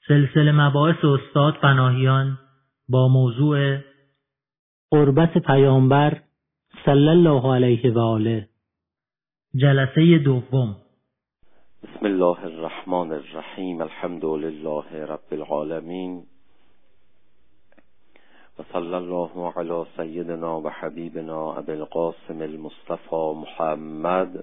سلسله مباحث استاد پناهیان با موضوع قربت پیامبر صلی الله علیه و آله، جلسه دوم. بسم الله الرحمن الرحیم. الحمد لله رب العالمین و صلی الله علی سیدنا و حبیبنا ابی القاسم المصطفى محمد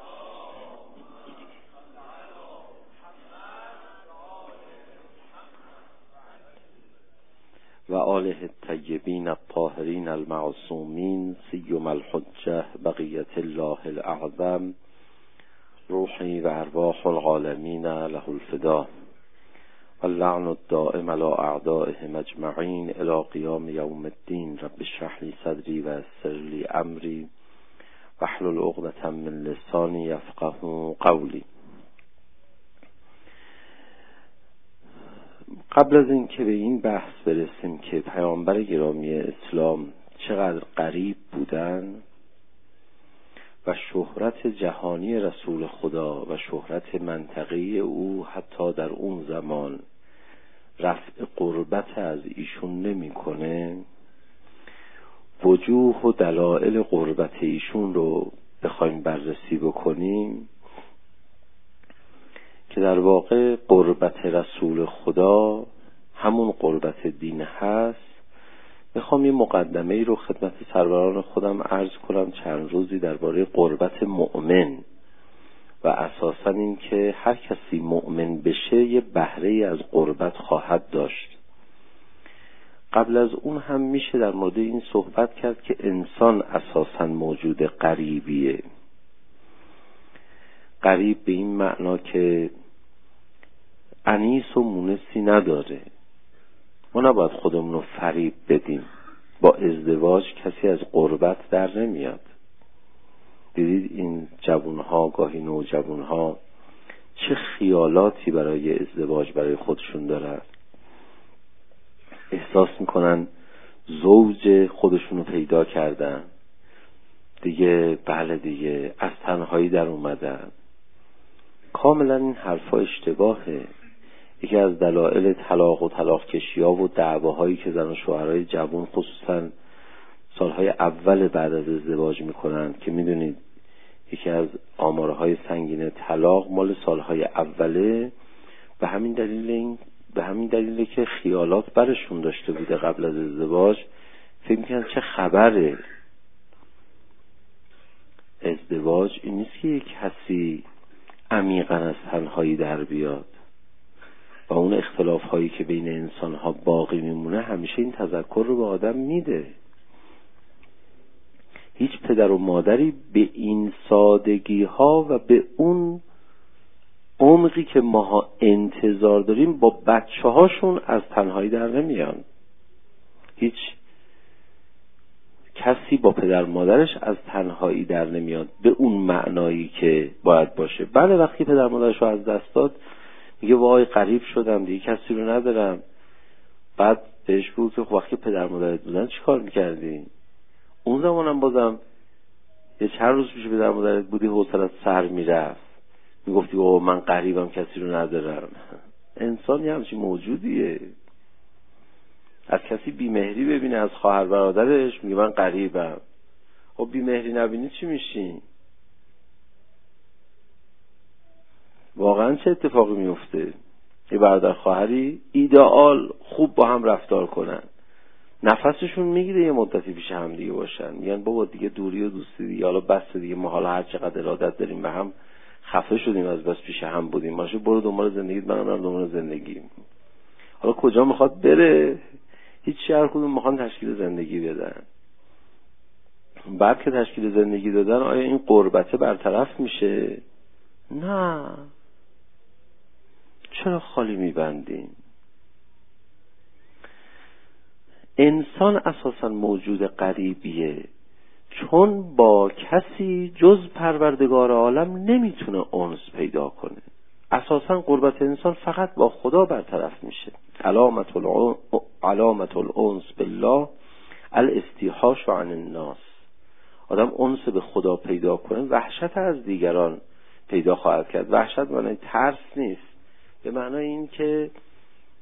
و آله الطیبین الطاهرین المعصومین سیم الحجة بقیت الله الاعظم روحی و ارواح العالمین له الفدا و اللعن الدائم علی اعدائهم اجمعین الی قیام یوم الدین. رب اشرح لی صدری و یسر لی امری واحلل عقدة من لسانی یفقهوا قولی. قبل از این که به این بحث برسیم که پیامبر گرامی اسلام چقدر غریب بودن و شهرت جهانی رسول خدا و شهرت منطقه‌ای او حتی در اون زمان رفع قربت از ایشون نمی‌کنه، وجوه و دلایل قربت ایشون رو بخوایم بررسی بکنیم که در واقع قربت رسول خدا همون قربت دین هست. میخوام یه مقدمه ای رو خدمت سروران خودم عرض کنم چند روزی درباره قربت مؤمن و اساساً این که هر کسی مؤمن بشه یه بهره از قربت خواهد داشت. قبل از اون هم میشه در مورد این صحبت کرد که انسان اساساً موجود غریبیه. غریب به این معنا که انیس و مونسی نداره. ما نباید خودمون رو فریب بدیم. با ازدواج کسی از قربت در نمیاد. دیدید این جوانها، گاهی نوجوانها چه خیالاتی برای ازدواج برای خودشون دارن. احساس میکنن زوج خودشون رو پیدا کردن دیگه، بله دیگه از تنهایی در اومدن. کاملا این حرفا اشتباهه. یکی از دلایل طلاق و طلاق کشی‌ها و دعواهایی که زن و شوهرای جوان خصوصا سالهای اول بعد از ازدواج میکنن که میدونید یکی از آمارهای سنگین طلاق مال سالهای اوله، به همین دلیله که خیالات برشون داشته بوده قبل از ازدواج. فکر میکنن چه خبره. ازدواج این نیست که یک کسی عمیقاً از تنهایی در بیاد و اون اختلاف هایی که بین انسان ها باقی میمونه همیشه این تذکر رو به آدم میده. هیچ پدر و مادری به این سادگی ها و به اون عمقی که ماها انتظار داریم با بچه هاشون از تنهایی در نمیان. هیچ کسی با پدر مادرش از تنهایی در نمیاد به اون معنایی که باید باشه. بله وقتی پدر مادرش رو از دست داد میگه وای غریب شدم دیگه کسی رو ندارم. بعد بهش بگو که وقتی پدر مادرت بودن چی کار میکردی؟ اون زمانم بازم یه چند روز پیش پدر مادرت بودی حوصله‌ات سر میرفت، میگفتی اوه من غریبم کسی رو ندارم. انسان یه همچین موجودیه. از کسی بیمهری ببینه از خواهر برادرش میگه من غریبم. خب بیمهری نبینی چی میشین؟ واقعا چه اتفاقی میفته؟ یه برادر خواهری ایدئال خوب با هم رفتار کنن، نفسشون میگیره یه مدتی پیش هم دیگه باشن، میگن بابا دیگه دوری و دوستی دیگه حالا بس دیگه، ما حالا هر چقدر ارادت داریم به هم خفه شدیم از بس پیش هم بودیم، باشه برو دنبال زندگیت منم برم دنبال زندگیم. حالا کجا میخواد بره؟ هیچ هر کدوم میخوان تشکیل زندگی بدن. بعد که تشکیل زندگی دادن آیا این قربته برطرف میشه؟ نه. چرا خالی میبندیم؟ انسان اساسا موجود غریبیه، چون با کسی جز پروردگار عالم نمیتونه انس پیدا کنه. اساسا قربت انسان فقط با خدا برطرف میشه. علامت الانس بالله الاستیحاش عن الناس. آدم انس به خدا پیدا کنه وحشت از دیگران پیدا خواهد کرد. وحشت معنی ترس نیست، به معنای این که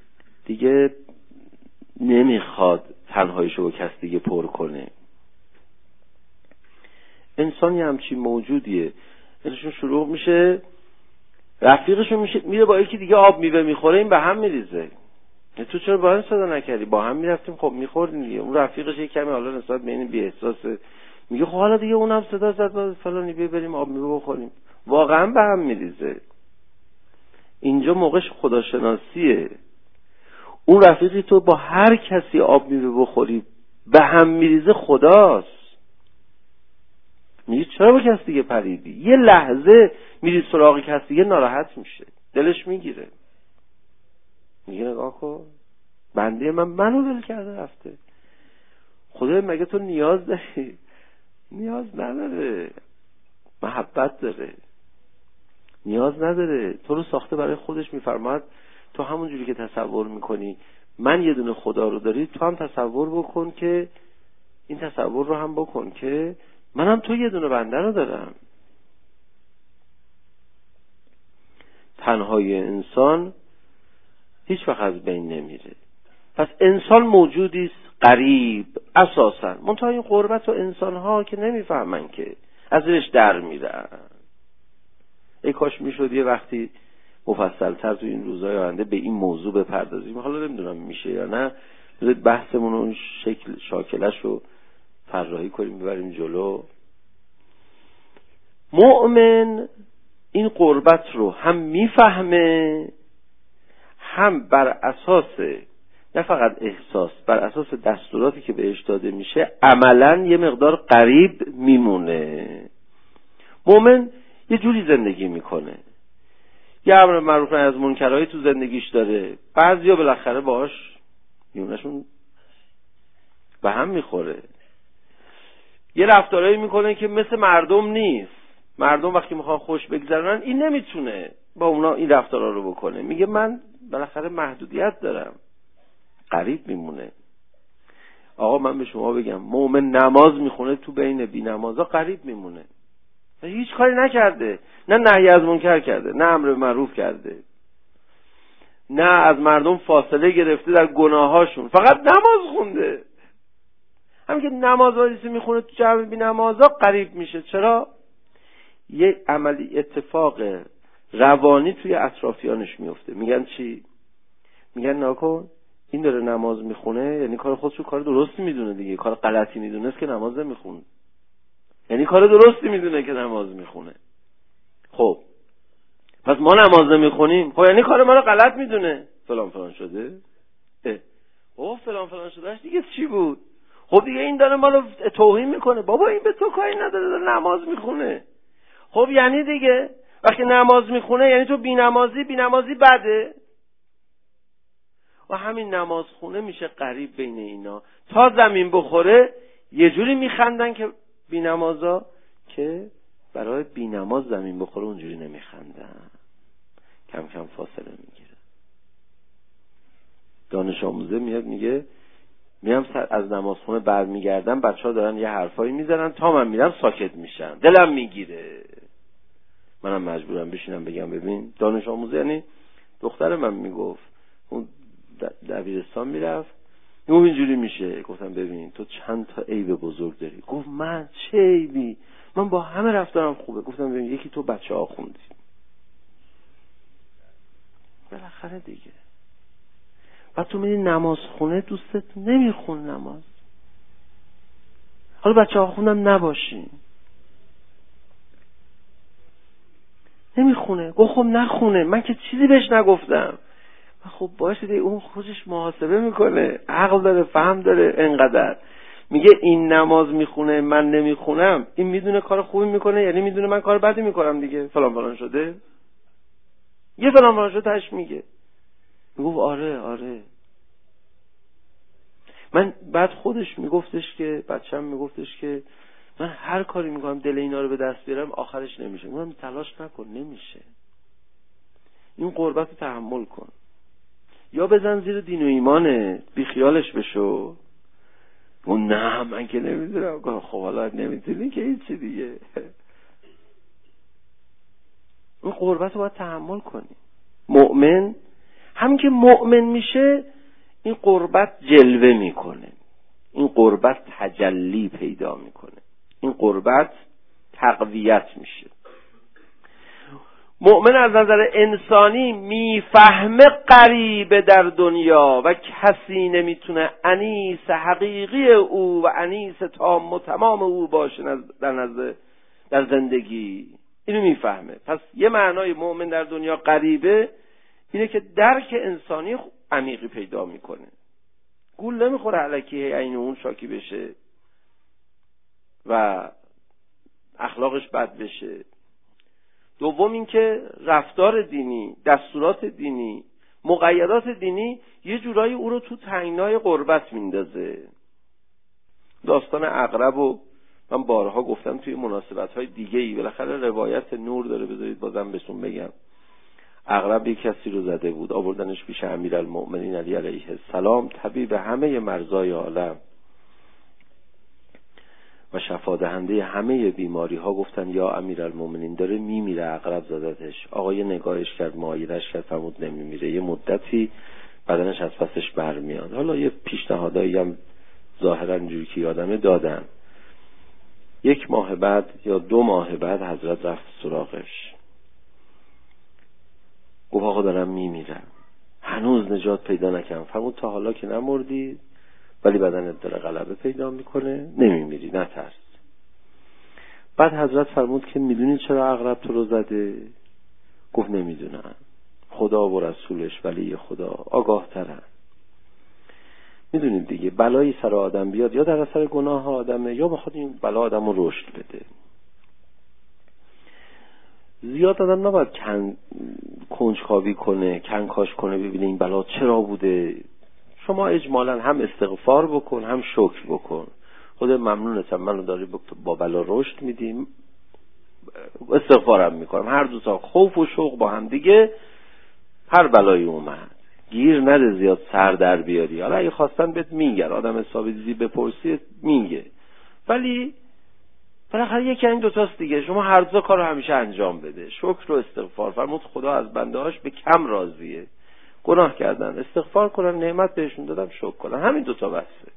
دیگه نمیخواد تنهاییشو با کس دیگه پر کنه. انسان یه همچین موجودیه، اینشون شروع میشه رفیقشون میشه میره با یکی دیگه آب میوه میخوره، این به هم میریزه. تو چرا با هم صدا نکردی؟ با هم میرفتیم خب میخوردیم دیگه. اون رفیقش یه کمی حالا نسبت به این بی احساسه، میگه خب حالا دیگه اونم صدا زد فلانی بیا بریم آب میوه بخوریم. واقعا به هم میریزه. اینجا موقعش خداشناسیه. اون رفیقی تو با هر کسی آب میوه بخوری به هم میریزه خداست. میگه چرا با کسی دیگه پریدی؟ یه لحظه میری سراغ کسی دیگه ناراحت میشه، دلش میگیره، میگه نگاه کن بنده منو ول کرده رفته. خدا مگه تو نیاز داری؟ نیاز نداره، محبت داره، نیاز نداره. تو رو ساخته برای خودش. میفرماد تو همون جوری که تصور میکنی من یه دونه خدا رو داری، تو هم تصور بکن که این تصور رو هم بکن که منم تو یه دونه بنده رو دارم. تنهای انسان هیچ وقت از بین نمیره. پس انسان موجودی است غریب اساسا، منتها این غربت و انسان‌ها که نمیفهمن که از زیرش در میرن. ای کاش میشد یه وقتی مفصل‌تر تو این روزهای آینده به این موضوع بپردازیم. حالا نمیدونم میشه یا نه، بذارید بحثمون رو اون شکل شاکلش رو طراحی کنیم ببریم جلو. مؤمن این غربت رو هم میفهمه، هم بر اساس نه فقط احساس، بر اساس دستوراتی که بهش داده میشه عملاً یه مقدار قریب میمونه. مؤمن یه جوری زندگی میکنه، یه امر معروف نهی از منکرهای تو زندگیش داره. بعضیا بالاخره باهاش میونشون به هم میخوره، یه رفتارهایی میکنه که مثل مردم نیست. مردم وقتی میخوان خوش بگذرونن این نمیتونه با اونا این رفتارها رو بکنه، میگه من بالاخره محدودیت دارم، غریب میمونه. آقا من به شما بگم مؤمن نماز میخونه تو بین بی نمازا غریب میمونه، هیچ کاری نکرده، نه نهی از منکر کرده، نه امر به معروف کرده، نه از مردم فاصله گرفته در گناهاشون، فقط نماز خونده. همین که نماز واجبی میخونه تو جمع بی نمازا غریب میشه. چرا؟ یه عملی اتفاق روانی توی اطرافیانش میفته. میگن چی؟ میگن ناکن این داره نماز میخونه، یعنی کار خودشو کار درستی میدونه دیگه، کار غلطی میدونست که نماز نمیخونه، یعنی کار درستی میدونه که نماز میخونه. خب پس ما نماز نمیخونیم، خب یعنی کار ما رو غلط میدونه، فلان فلان شده. فلان فلان شدهش دیگه چی بود؟ خب دیگه این داره ما رو توهین میکنه. بابا این به تو کاری نداره، داره نماز میخونه. خب یعنی دیگه وقتی نماز میخونه یعنی تو بی‌نمازی بده. و همین نماز خونه میشه قریب بین اینا. تا زمین بخوره یه جوری میخندن که بی‌نمازا که برای بی‌نماز زمین بخوره اونجوری نمیخندن، کم کم فاصله میگیره. دانش آموزه میاد میگه میام از نماز خونه برمیگردم، بچه‌ها دارن یه حرفایی میزنن، تا من میرم ساکت میشن، دلم میگیره، منم مجبورم بشینم بگم. ببین دانش آموزه یعنی دختر من میگفت اون دبیرستان میرفت، اون اینجوری میشه. گفتم ببین تو چند تا عیب بزرگ داری. گفت من چه عیبی؟ من با همه رفتارم خوبه. گفتم ببین یکی تو بچه‌ها خوندی، بالاخره دیگه. بعد تو میری نماز خونه دوستت نمیخون نماز، حالا بچه‌ها خوندن نباشین، نمیخونه. گفت خب نخونه، من که چیزی بهش نگفتم. خب باشه دیگه، اون خودش محاسبه میکنه، عقل داره، فهم داره، انقدر میگه این نماز میخونه من نمیخونم، این میدونه کار خوبی میکنه، یعنی میدونه من کار بدی میکنم دیگه. فلان فلان شده، یه فلان فلان شده تاش میگه. میگفت آره. من بعد خودش میگفتش که بچه‌م میگفتش که من هر کاری میکنم دل اینا رو به دست بیارم آخرش نمیشه. من تلاش نکن، نمیشه. این غربت رو تحمل کن، یا بزن زیر دین و ایمانه، بی خیالش بشو. اون نه من که نمیدونم. خب حالا نمیتونی که هیچی دیگه. اون غربت رو باید تحمل کنی. مؤمن همین که مؤمن میشه این قربت جلوه میکنه، این قربت تجلی پیدا میکنه، این قربت تقویت میشه. مؤمن از نظر انسانی میفهمه غریبه در دنیا و کسی نمیتونه انیس حقیقی او و انیس تام و تمام او باشه در زندگی. اینو میفهمه. پس یه معنای مؤمن در دنیا غریبه اینه که درک انسانی عمیقی پیدا میکنه، گول نمیخوره الکی عین اون شاکی بشه و اخلاقش بد بشه. دوم این که رفتار دینی، دستورات دینی، مقیدات دینی یه جورایی او رو تو تنگنای غربت میندازه. داستان عقرب و من بارها گفتم توی مناسبت‌های دیگه‌ای، بالاخره روایت نور داره، بذارید بازم بهتون بگم. عقرب یک کسی رو زده بود، آوردنش پیش امیرالمؤمنین علی علیه السلام، طبیب همه مرضای عالم و شفا دهنده همه بیماری ها. گفتن یا امیرالمؤمنین داره میمیره، عقرب زدتش. آقای نگاهش کرد، معایرش کرد، فرمود نمیمیره، یه مدتی بدنش از پسش برمیاد. حالا یه پیشنهادایی هم ظاهرا اینجوری که یادمه دادن. 1 ماه بعد یا 2 ماه بعد حضرت رفت سراغش، گفت آقا دارم میمیرم، هنوز نجات پیدا نکردم. فرمود تا حالا که نمردی ولی بدنت داره غلبه پیدا میکنه، نمیمیری، نترس. بعد حضرت فرمود که میدونی چرا عقرب تو رو زده؟ گفت نمیدونم، خدا و رسولش ولی خدا آگاه ترن. میدونید دیگه بلایی سر آدم بیاد یا در اثر گناه آدمه یا بخواد این بلا آدم رو رشد بده. زیاد آدم نباید کنجکاوی کنه، کنکاش کنه ببینه این بلا چرا بوده. شما اجمالا هم استغفار بکن هم شکر بکن. خدا ممنونتم منو داری با بلا رشد میدیم، استغفارم میکنم. هر دو تا خوف و شوق با هم دیگه، هر بلایی اومد گیر نده، زیاد سر در بیاری. حالا اگه خواستن بهت میگن، آدم حسابی دیزی بپرسی میگه، ولی بالاخره یکی این دوتاست دیگه. شما هر دو کارو همیشه انجام بده، شکر و استغفار. فرمود خدا از بنده‌هاش به کم راضیه. گناه کردن استغفار کنن، نعمت بهشون دادم شکر کنن، همین دوتا بسه.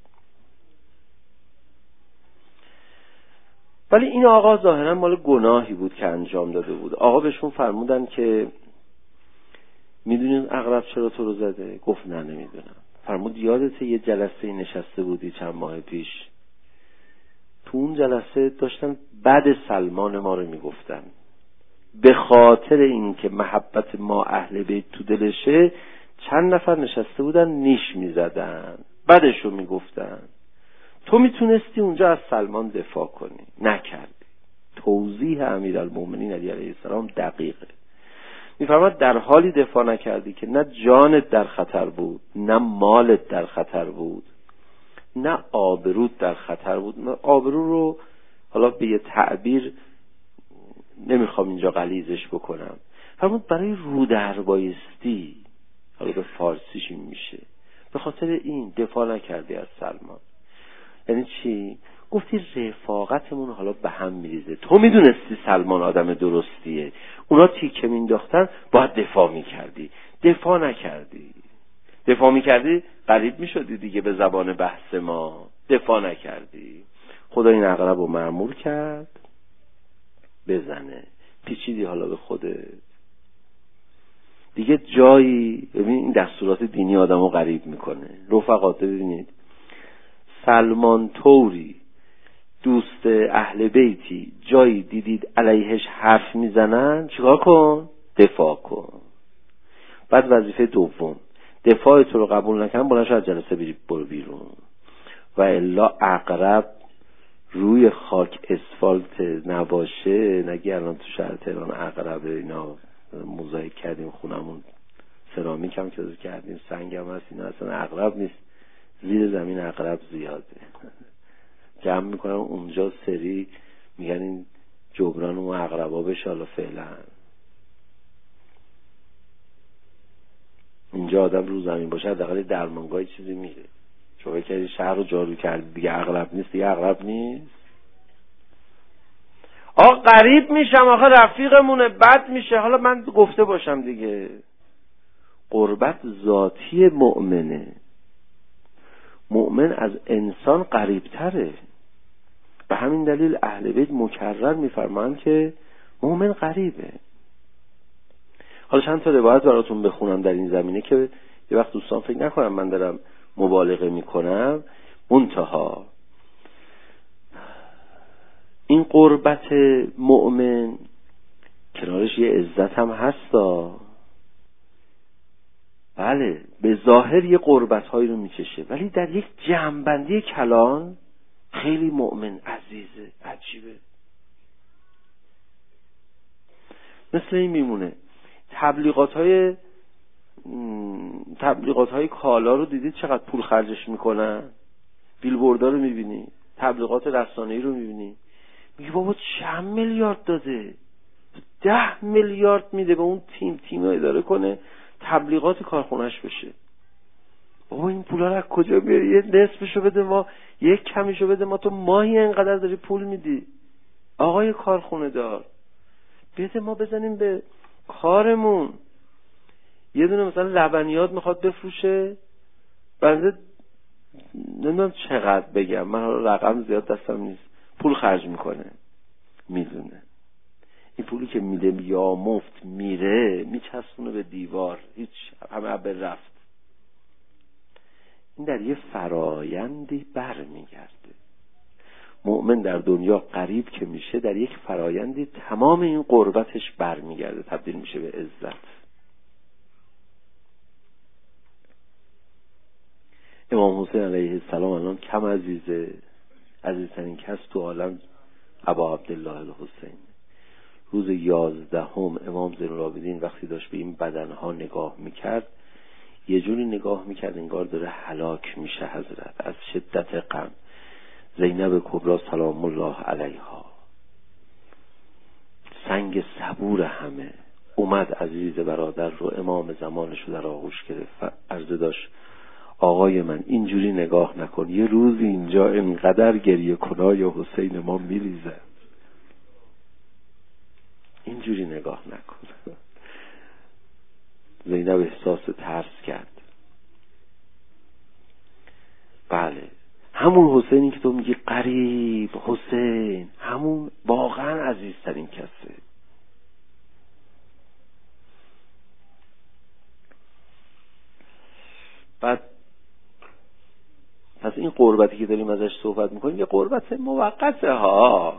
ولی این آقا ظاهرا مال گناهی بود که انجام داده بود. آقا بهشون فرمودن که میدونین عقرب چرا تو رو زده؟ گفت نه نمیدونم. فرمود یادته یه جلسه نشسته بودی چند ماه پیش، تو اون جلسه داشتن بد سلمان ما رو میگفتن، به خاطر اینکه محبت ما اهل بیت تو دلشه چند نفر نشسته بودن نیش میزدن، بدشو میگفتن. تو میتونستی اونجا از سلمان دفاع کنی، نکردی. توضیح امیرالمؤمنین علی علیه السلام دقیقه. میفرماد در حالی دفاع نکردی که نه جانت در خطر بود، نه مالت در خطر بود، نه آبروت در خطر بود. نه آبرو رو حالا به یه تعبیر نمیخوام اینجا غلیظش بکنم، فرمود برای رو در بایستی، حالا به فارسیش این میشه، به خاطر این دفاع نکردی از سلمان. یعنی چی؟ گفتی رفاقتمون حالا به هم میریزه. تو میدونستی سلمان آدم درستیه، اونا تیکه مینداختن، باید دفاع میکردی، دفاع نکردی. دفاع میکردی قریب میشدی دیگه به زبان بحث ما. دفاع نکردی. خدا این عقرب رو مأمور کرد بزنه. پیچیدی حالا به خودت دیگه جایی. ببین این دستورات دینی آدم رو غریب میکنه. رفقات ببینید، سلمان طوری دوست اهل بیتی جایی دیدید علیهش حرف میزنن، چیکار کن؟ دفاع کن. بعد وظیفه دوم، دفاع تو رو قبول نکنن بلند شو از جلسه برو بیرون. و الا عقرب روی خاک اسفالت نباشه، نگی الان تو شهر تهران عقرب اینا موزاییک کردیم، خونمون سرامیک هم که کردیم، سنگ هم هست، اینا اصلا عقرب نیست، زیر زمین عقرب زیاده. جمع میکنم اونجا سری میگن این جبران اون عقربا بشه. حالا فعلا اینجا آدم رو زمین باشه حداقل درمانگاه چیزی میره. شما که شهر رو جارو کردی دیگه عقرب نیست، دیگه عقرب نیست. قریب میشم آخه رفیقمونه، بد میشه. حالا من گفته باشم دیگه، قربت ذاتی مؤمنه، مؤمن از انسان قریب‌تره. به همین دلیل اهل بیت مکرر می‌فرمایند که مؤمن قریبه. حالا چند تا روایت براتون بخونم در این زمینه که یه وقت دوستان فکر نکنن من دارم مبالغه میکنم. منتها این قربت مؤمن کنارش یه عزت هم هستا. بله به ظاهر یه قربت هایی رو میچشه، ولی در یک جمع‌بندی کلان خیلی مؤمن عزیزه، عجیبه. مثل این میمونه تبلیغات های کالا رو دیدید چقدر پول خرجش میکنن؟ بیلبوردها رو میبینی، تبلیغات رسانه‌ای رو میبینی، میگه بابا چند میلیارد داده، 10 میلیارد میده به اون تیم رو اداره کنه تبلیغات کارخونهش بشه. بابا این پولا رو از کجا بیاری؟ یه نصفشو بده ما، یک کمیشو بده ما، تو ماهی اینقدر داری پول میدی آقای کارخونه دار، بده ما بزنیم به کارمون. یه دونه مثلا لبنیات میخواد بفروشه، بنده نمیدونم چقدر بگم، من رقم زیاد دستم نیست، پول خرج میکنه، میدونه این پولی که میده یا مفت میره میچسبونه به دیوار، هیچ همه به رفت. این در یه فرایندی برمیگرده. مؤمن در دنیا قریب که میشه در یک فرایندی تمام این قربتش برمیگرده، تبدیل میشه به عزت. امام حسین علیه السلام الان کم عزیزترین کس تو عالم ابا عبدالله الحسین. روز 11 امام زین العابدین وقتی داشت به این بدنها نگاه میکرد یه جوری نگاه میکرد انگار داره هلاک میشه حضرت از شدت غم. زینب کبری سلام الله علیها سنگ صبور همه اومد عزیز برادر رو، امام زمانش رو در آغوش گرفت، عرضه داشت آقای من اینجوری نگاه نکن، یه روز اینجا اینقدر گریه کنای حسین ما میریزه، اینجوری نگاه نکن. زینب احساس ترس کرد. بله همون حسینی که تو میگی قریب، حسین همون واقعا عزیزترین کسه. بعد پس این قربتی که داریم ازش صحبت میکنیم یه قربت موقته ها.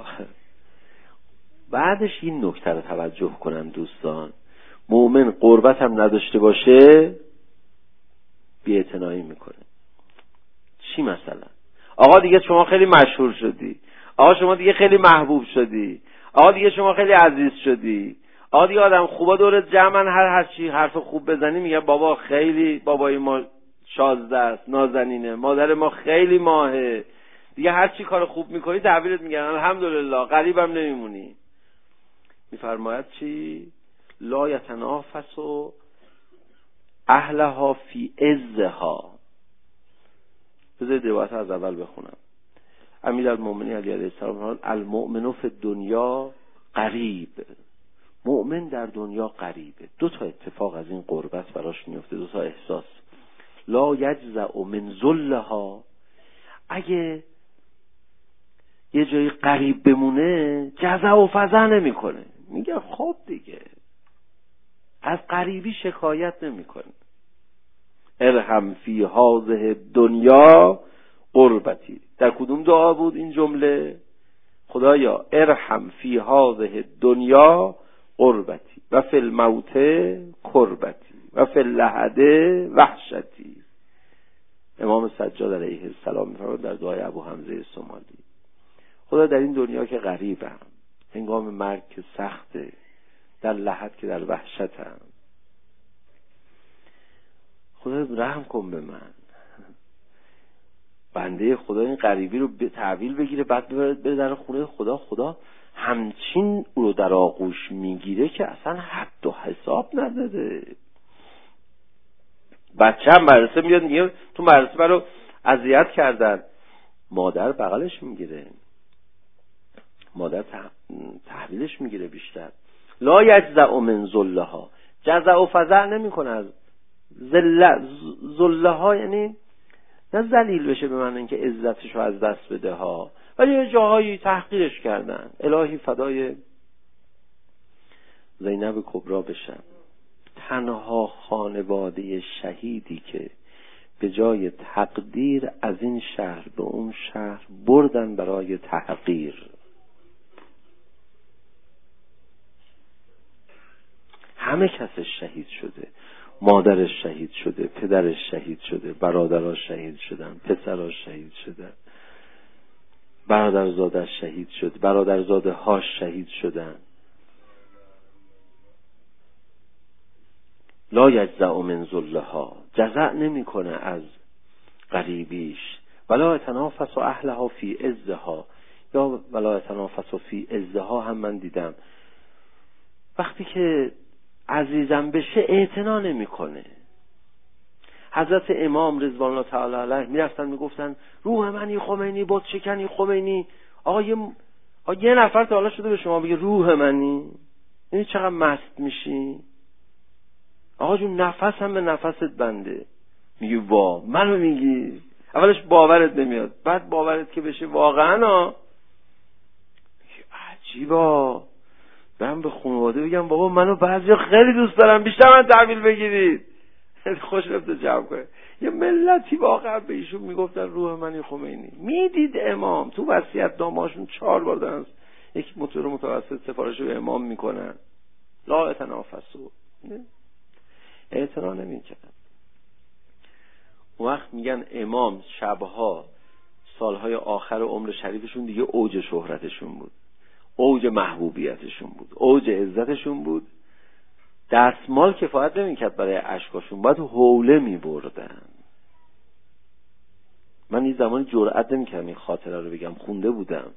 بعدش این نکته رو توجه کنن دوستان، مؤمن قربت هم نداشته باشه بی‌اعتنایی میکنه. چی مثلا؟ آقا دیگه شما خیلی مشهور شدی، آقا شما دیگه خیلی محبوب شدی، آقا دیگه شما خیلی عزیز شدی، آقا دیگه آدم خوبا دورت جمعن، هر چی حرف خوب بزنی میگه بابا خیلی بابای ما شازده است، نازنینه، مادر ما خیلی ماهه، دیگه هر چی کار خوب میکنی تعبیرت میگن الحمدلله، غریبم نمیمونی. میفرماید چی؟ لا یتنافس اهلها فی عزها. بذارید روایت از اول بخونم. امیرالمومنین علی علیه السلام المؤمن فی الدنیا قریب، مؤمن در دنیا قریبه. 2 تا اتفاق از این قربت براش میفته، 2 تا احساس. لا یجزع من ذلها، اگه یه جایی قریب بمونه جزع و فزع نمیکنه، میگه خب دیگه، از قریبی شکایت نمیکنه. ارحم فی هذه دنیا قربتی. در کدوم دعا بود این جمله؟ خدایا ارحم فی هذه دنیا قربتی و فی الموت کربتی و فی اللحد وحشتی. امام سجاد علیه السلام میفرماید در دعای ابو حمزه سومالی، خدا در این دنیا که غریبم، هنگام مرگ که سخته، در لحد که در وحشتم، خدا رحم کن به من. بنده خدا این غریبی رو به تحویل بگیره، بعد بره در خونه خدا، خدا همچین رو در آغوش میگیره که اصلا حد و حساب نداره. بچه هم مدرسه میاد میگه تو مدرسه برو اذیت کردن، مادر بغلش میگیره، مادر تحویلش میگیره بیشتر. لا یجزع من ذلها، جزع و فزع نمیکنه از ذلها، یعنی نه ذلیل بشه به من اینکه عزتش رو از دست بده ها، ولی یه جاهایی تحقیرش کردن. الهی فدای زینب کبرا بشن. تنها خانواده شهیدی که به جای تقدیر از این شهر به اون شهر بردن برای تحقیر. همه کسش شهید شده، مادرش شهید شده، پدرش شهید شده، برادرش شهید شدن، پسرش شهید شدن، برادرزادش شهید شد، برادرزاده هاش شهید شدن. لا یجزع من ذلها، جزع نمیکنه از غریبیش. ولا یتنافس اهلها فی عزها، یا ولا یتنافس فی عزها هم من دیدم وقتی که عزیزم بشه اعتنا نمیکنه. حضرت امام رضوان الله تعالی علیه میرفتن میگفتن روح منی خمینی، بت شکنی خمینی. آقا یه نفر تا حالا شده به شما بگه روح منی؟ این چقدر مست میشی؟ آقا جون نفس هم به نفست بنده. میگی وا منو میگی؟ اولش باورت نمیاد، بعد باورت که بشه واقعا میگی عجیبا. برم به خانواده بگم بابا منو بعضی خیلی دوست دارم، بیشتر من تحویل بگیرید. خوش رفته جمع کنه. یه ملتی واقعا به ایشون میگفتن روح منی خمینی. میدید امام تو وصیت نامه‌هاشون 4 بار دارن یک موتور متوسط سفارش به امام میکنن لا اتنافسو، اعتنا نمیکنن. اون وقت میگن امام شبها سالهای آخر عمر شریفشون دیگه اوج شهرتشون بود، اوج محبوبیتشون بود، اوج عزتشون بود. دستمال کفایت نمیکرد برای اشکاشون، باید حوله میبردن. من این زمان جرئت نمیکردم این خاطره رو بگم، خونده بودم.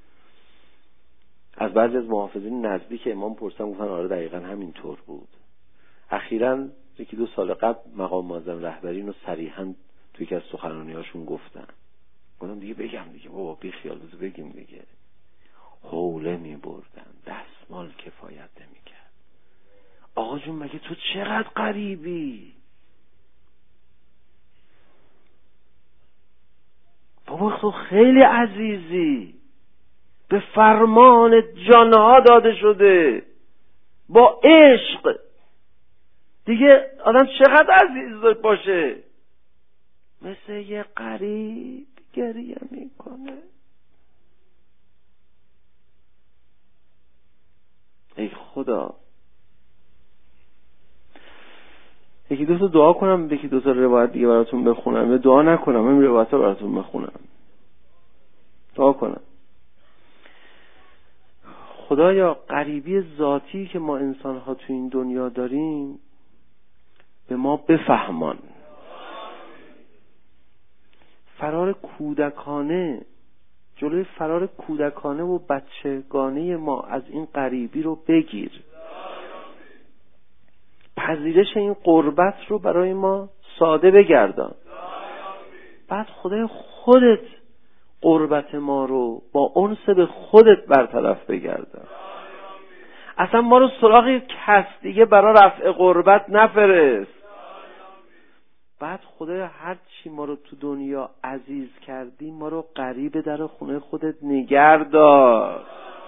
از بعضی از محافظین نزدیک امام پرسیدم، گفتن آره دقیقا همینطور بود. اخیراً 1-2 سال قبل مقام معظم رهبری اینو صریحاً توی یکی از سخنرانی‌هاشون گفتن دیگه بگم دیگه بابا بی خیال بگیم دیگه. حوله میبردن، دستمال کفایت نمیکرد. آقا جون مگه تو چقدر غریبی؟ بابا تو خیلی عزیزی، به فرمان جانها داده شده، با عشق دیگه آدم چقدر عزیز باشه؟ مثل یه غریب گریه میکنه. ای خدا، 1-2 تا دعا کنم، 1-2 تا روایت دیگه براتون بخونم، یا دعا نکنم این روایت ها براتون بخونم، دعا کنم. خدایا غریبی ذاتی که ما انسان ها تو این دنیا داریم به ما بفهمان. فرار کودکانه، جلوی فرار کودکانه و بچگانه ما از این غریبی رو بگیر. پذیرش این غربت رو برای ما ساده بگردان. بعد خدای خودت غربت ما رو با انس به خودت برطرف بگردان. اصلا ما رو سراغ کس دیگه برای رفع غربت نفرست. بعد خدایا هر چی ما رو تو دنیا عزیز کردی ما رو قریب در خونه خودت نگه دار.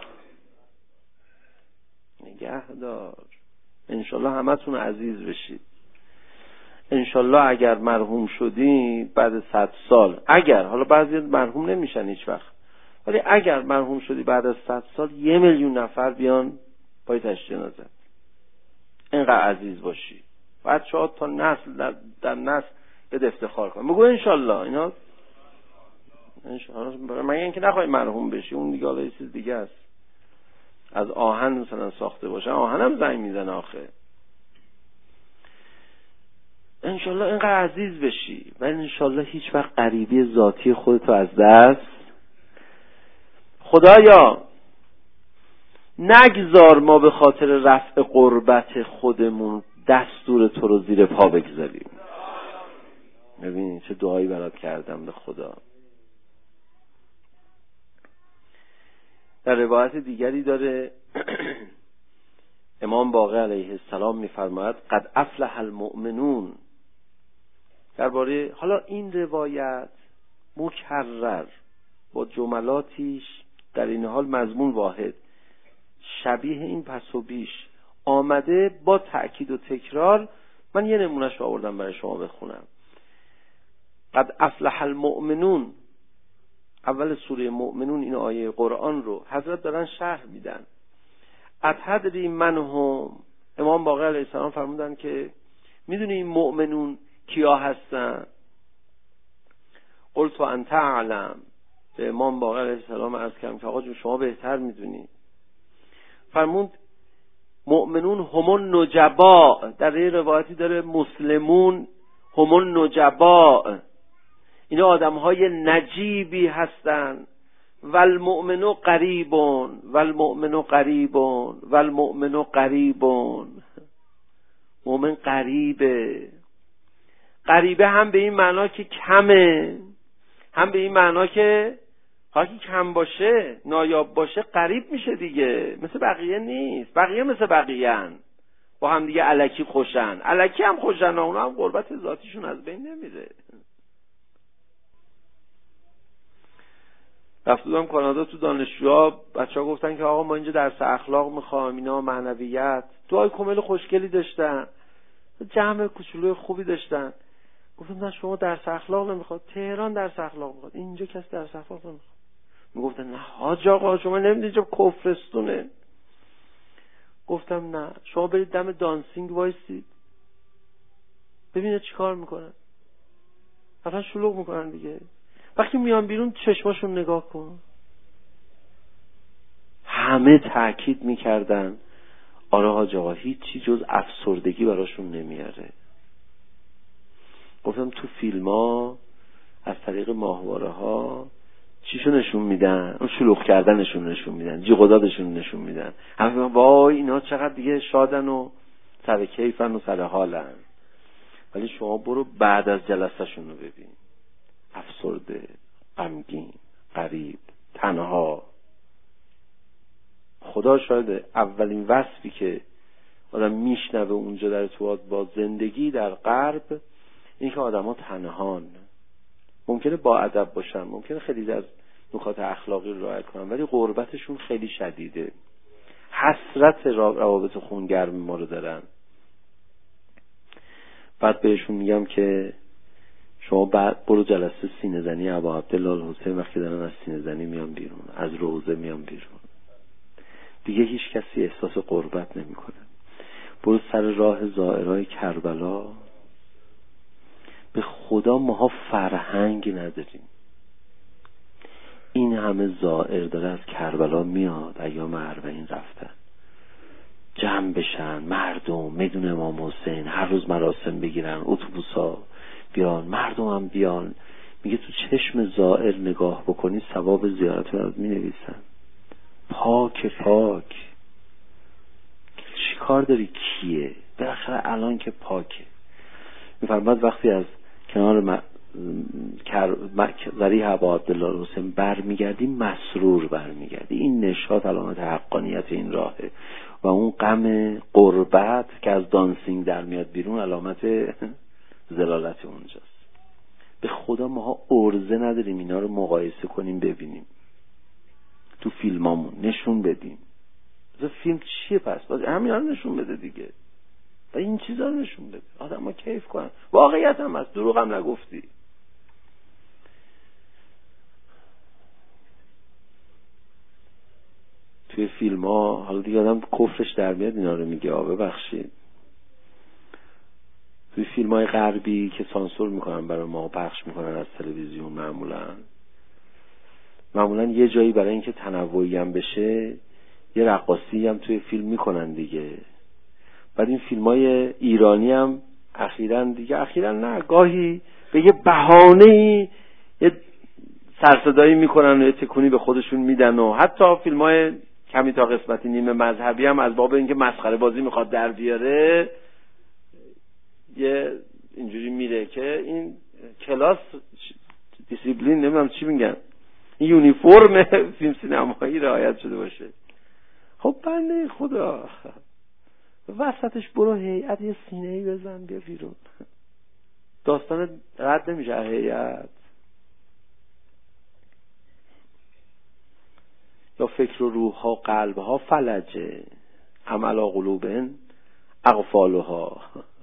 انشالله همتون عزیز بشید. انشالله اگر مرحوم شدید بعد 100 سال، اگر حالا بعضی مرحوم نمیشن هیچ وقت، ولی اگر مرحوم شدی بعد از 100 سال 1 میلیون نفر بیان پای تشییع جنازت، اینقدر عزیز باشی. بچه‌ها تا نسل در نسل به افتخار کنن. بگو انشالله. اینا انشالله مگه اینکه نخوای مرحوم بشی، اون دیگه حالا یه چیز دیگه است. از آهن مثلا ساخته باشه، آهنم زنگ میزنه آخه. انشالله اینقدر عزیز بشی و انشالله هیچ وقت غریبی ذاتی خودتو از دست. خدایا نگذار ما به خاطر رفع غربت خودمون دستور تو رو زیر پا بگذاریم. ببین چه دعایی برات کردم به خدا. در روایت دیگری داره امام باقر علیه السلام میفرماید قد افلح المؤمنون درباره حالا این روایت مکرر با جملاتیش در این حال مضمون واحد شبیه این پس و بیش آمده با تأکید و تکرار. من یه نمونهش رو آوردم برای شما بخونم. قد افلح المؤمنون، اول سوره مؤمنون این آیه قرآن رو حضرت دارن شرح میدن. اتدری من هم، امام باقر علیه السلام فرمودن که میدونی این مؤمنون کیا هستن؟ قلت انت اعلم، به امام باقر علیه السلام عرض کردم که آقا جون شما بهتر میدونی. فرمود مؤمنون همون نجبا، در یه روایتی داره مسلمون همون نجبا، اینا آدم‌های نجیبی هستن. والمؤمنو قریبون والمؤمنو قریبون والمؤمنو قریبون، مؤمن قریبه. قریبه هم به این معنا که کمه، هم به این معنا که هرکی کم باشه نایاب باشه قریب میشه دیگه، مثل بقیه نیست. بقیه مثل بقیه‌ان، با هم دیگه الکی خوشن، الکی هم خوشن، اونا هم قربت ذاتیشون از بین نمیره. رفتم کانادا، تو دانشجوها بچه‌ها گفتن که آقا ما اینجا درس اخلاق میخوایم، اینا معنویت. دعای کامل خوشگلی داشتن، جمع کوچولوی خوبی داشتن. گفتم نه شما درس اخلاق نمیخواد، تهران درس اخلاق میخواد، اینجا کسی درس اخلاق نمیخواد. میگفتن نه حاج آقا شما نمیدونید اینجا کفرستونه. گفتم نه شما برید دم دانسینگ وایسید ببینید چیکار میکنن. اصلا شلوغ میکنن دیگه. وقتی میان بیرون چشماشون نگاه کن. همه تأکید میکردن آره حاج آقا هیچی جز افسردگی براشون نمیاره. گفتم تو فیلم ها از طریق ماهواره ها چیشو نشون میدن؟ اون شلوغ کردنشون نشون میدن، جیغ و دادشون نشون میدن. همه وای اینا چقدر دیگه شادن و سر کیفن و سر حالن. ولی شما برو بعد از جلسه‌شون رو ببین، افسرده، غمگین، غریب، تنها. خدا شاهده اولین وصفی که آدم میشنوه اونجا در ارتباط با زندگی در غرب این که آدم ها تنهان. ممکنه با ادب باشن، ممکنه خیلی از نکات اخلاقی رو رعایت کنن، ولی غربتشون خیلی شدیده. حسرت روابط خونگرم ما رو دارن. بعد بهشون میگم که شما بعد برو جلسه سینه زنی ابا عبدالله الحسین، وقتی دارن از سینه زنی میان بیرون، از روزه میان بیرون، دیگه هیچ کسی احساس غربت نمیکنه. برو سر راه زائرای کربلا، به خدا ماها فرهنگ نداریم. این همه زائر داره از کربلا میاد، ایام اربعین رفتن، جمع بشن مردم میدون امام حسین، هر روز مراسم بگیرن، اتوبوسا بیان، مردم هم بیان. میگه تو چشم زائر نگاه بکنی ثواب زیارت رو می نویسن. پاک پاک چی کار داری کیه؟ بالاخره الان که پاکه. میفرماد وقتی از کنار ذریح ابا عبدالله الحسین برمیگردی مسرور برمیگردی. این نشاط علامت حقانیت این راهه و اون غم غربت که از دانسینگ در میاد بیرون علامت ضلالت اونجاست. به خدا ماها ارزه نداریم اینا رو مقایسه کنیم ببینیم، تو فیلمامون نشون بدیم. فیلم چیه پس؟ باز همینا رو نشون بده دیگه، و این چیزا رو نشون بده، آدم ها کیف کنن. واقعیت هم هست، دروغ هم نگفتی. توی فیلم ها حالا دیگه آدم کفرش در میاد اینا رو میگه ببخشید. توی فیلم های غربی که سانسور میکنن برای ما پخش میکنن از تلویزیون، معمولا یه جایی برای اینکه تنوعی هم بشه یه رقاصی هم توی فیلم میکنن دیگه. بعد این فیلم‌های ایرانی هم اخیراً نه گاهی به یه بهانه‌ای یه سرصدایی میکنن و یه تکونی به خودشون میدن و حتی فیلم‌های کمی تا قسمتی نیمه مذهبی هم از باب اینکه مسخره بازی میخواد در بیاره یه اینجوری میره که این کلاس دیسیپلین نمیدونم چی میگن، این یونیفرم فیلم سینمایی رعایت شده باشه. خب بنده خدا وسطش برو هیئت یه سینه‌ای بزن بیا بیرون. داستان رد نمیشه هیئت. یا فکر و روح ها قلب ها فلجه عملا قلوبن اغفالها.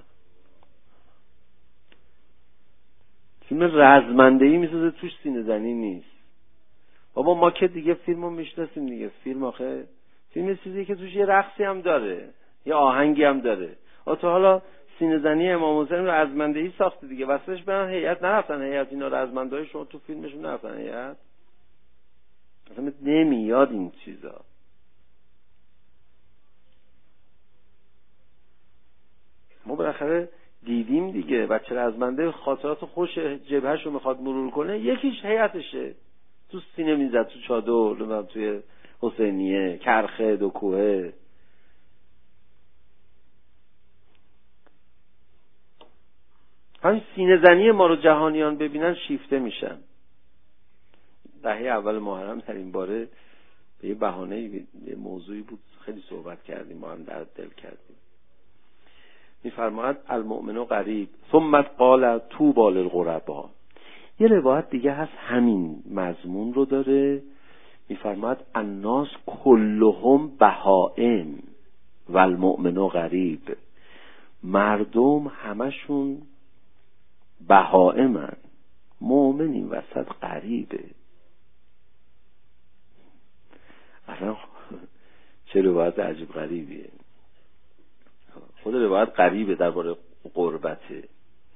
فیلم رزمنده‌ای میسازه توش سینه زنی نیست. بابا ما که دیگه فیلمو میشناسیم دیگه. فیلم آخه فیلم چیزی که توش یه رقصی هم داره، یه آهنگی هم داره. تو حالا سینه زنی امام حسین رزمنده‌ای ساخته دیگه، واسش برن هیئت نرفتن. هیئت اینا رزمنده‌های شما تو فیلمشون نرفتن هیئت. اصلا نمیاد این چیزا. ما بالاخره دیدیم دیگه. بچه رزمنده خاطرات خوش جبهه‌شو میخواد مرور کنه، یکیش هیئتشه. تو سینه میزد، تو چادر، توی حسینیه، کرخه، دو کوهه. همین سینه زنی ما رو جهانیان ببینن شیفته میشن. دهه اول محرم در این باره به یه بهانه یه موضوعی بود خیلی صحبت کردیم، ما هم درد دل کردیم. میفرماید المؤمن غریب ثم قال طوبی للغربا. یه روایت دیگه هست همین مضمون رو داره، میفرماید الناس کلهم بهائم و المؤمن غریب. مردم همشون بهائمن، مؤمن این وسط غریبه. اصلا چه روایت عجیب غریبیه. خود روایت غریبه درباره قربته.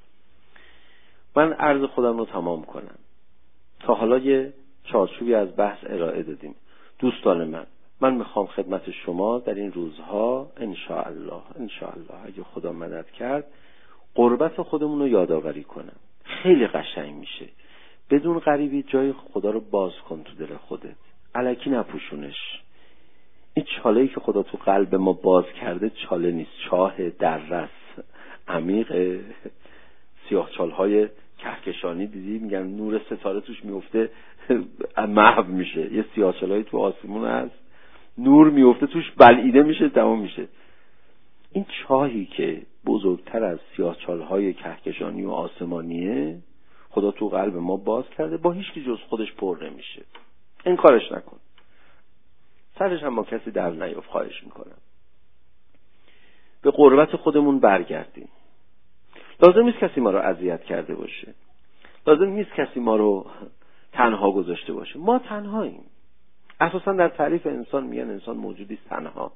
من عرض خودم رو تمام کنم. تا حالا یه چارچوبی از بحث ارائه دادیم. دوستان من میخوام خدمت شما در این روزها انشاءالله اگه خدا مدد کرد قربت خودمون رو یادآوری کنم. خیلی قشنگ میشه. بدون غریبی جای خدا رو باز کن تو دل خودت. الکی نپوشونش. این چاله‌ای که خدا تو قلب ما باز کرده چاله نیست، چاه دررس عمیق. سیاهچال‌های کهکشانی دیدی میگن نور ستاره توش میفته محو میشه. یه سیاهچال‌هایی تو آسمون هست نور میفته توش بلعیده میشه تمام میشه. این چاهی که بزرگتر از سیاهچال‌های کهکشانی و آسمانیه خدا تو قلب ما باز کرده، با هیچ کی جز خودش پر نمیشه. این کارش نکن. سرش هم با کسی در نیفت، خواهش میکنم. به قربت خودمون برگردیم. لازم نیست کسی ما رو اذیت کرده باشه. لازم نیست کسی ما رو تنها گذاشته باشه. ما تنهاییم. اساسا در تعریف انسان میگن انسان موجودی است تنها.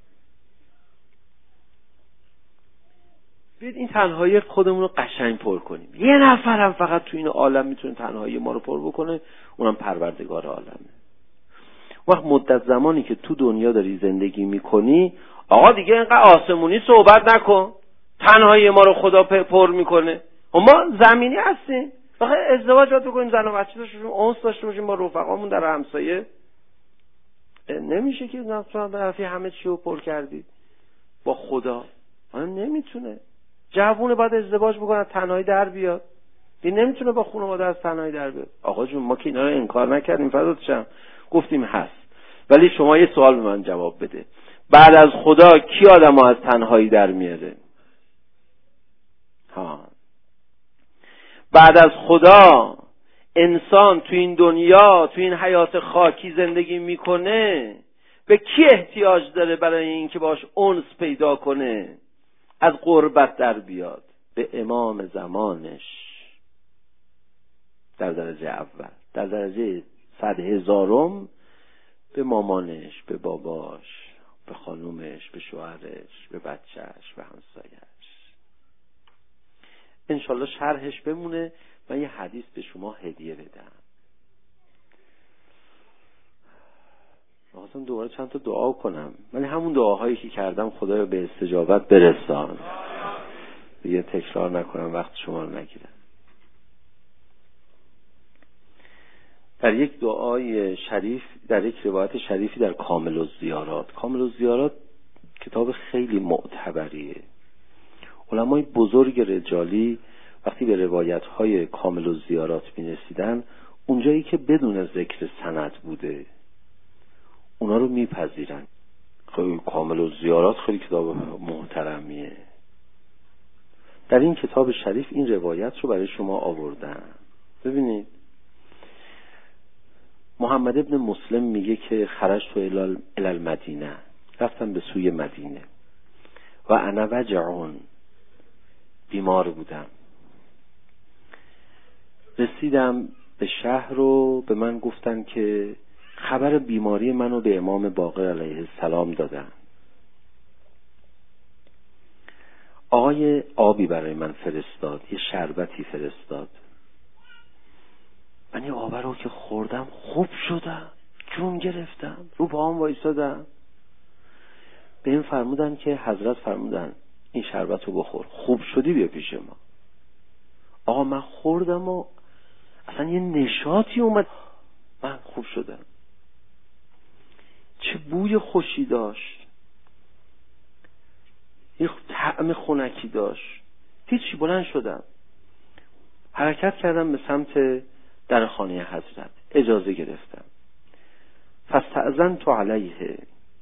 بیاید این تنهایی خودمون رو قشنگ پر کنیم. یه نفرم فقط تو این عالم میتونه تنهایی ما رو پر بکنه، اونم پروردگار عالمه. وقت مدت زمانی که تو دنیا داری زندگی میکنی، آقا دیگه اینقدر آسمونی صحبت نکن. تنهایی ما رو خدا پر میکنه. ما زمینی هستیم. فقط ازدواج باید بکنیم، زن و بچه داشته باشیم، انس داشته باشیم با رفقامون در همسایه. نمیشه که نصفا برفی همه چی رو پر کردی با خدا. نمیتونه. جوونه باید ازدواج بکنه تنهایی در بیاد. این نمیتونه با خانواده از تنهایی در بیاد. آقا جون ما که اینا رو انکار نکردیم، فدات شم، گفتیم هست. ولی شما یه سوال به من جواب بده. بعد از خدا کی آدمو از تنهایی در میاره؟ بعد از خدا انسان تو این دنیا، تو این حیات خاکی زندگی میکنه، به کی احتیاج داره برای اینکه باش انس پیدا کنه، از قربت در بیاد؟ به امام زمانش در درجه اول، در درجه 100,000م به مامانش، به باباش، به خانومش، به شوهرش، به بچهش، به همسایهش. انشالله شرحش بمونه. من یه حدیث به شما هدیه بدم. خواستم دوباره چند تا دعا کنم، ولی همون دعاهایی که کردم خدایا به استجابت برسان. دیگه تکرار نکنم، وقت شما رو نگیرم. در یک دعای شریف، در یک روایت شریفی در کامل الزیارات. کامل الزیارات کتاب خیلی معتبریه. علمای بزرگ رجالی وقتی به روایت‌های کامل الزیارات می‌رسیدن، اونجایی که بدون ذکر سند بوده اونا رو میپذیرن. خیلی کامل الزیارات خیلی کتاب محترمیه. در این کتاب شریف این روایت رو برای شما آوردن. ببینید محمد ابن مسلم میگه که خرجت الی المدینه، رفتم به سوی مدینه و انا وجعون، بیمار بودم. رسیدم به شهر و به من گفتن که خبر بیماری منو به امام باقر علیه السلام دادن. آقای آبی برای من فرستاد، یه شربتی فرستاد. من یه آب رو که خوردم خوب شدم، جون گرفتم، رو پاهم وایسادم. به این فرمودن که حضرت فرمودن این شربت رو بخور، خوب شدی بیا پیش ما. آقا من خوردم و اصلا یه نشاطی اومد، من خوب شدم. چه بوی خوشی داشت، یه طعم خنکی داشت. هیچی، بلند شدم، حرکت کردم به سمت در خانه حضرت، اجازه گرفتم. فاستأذنت علیه،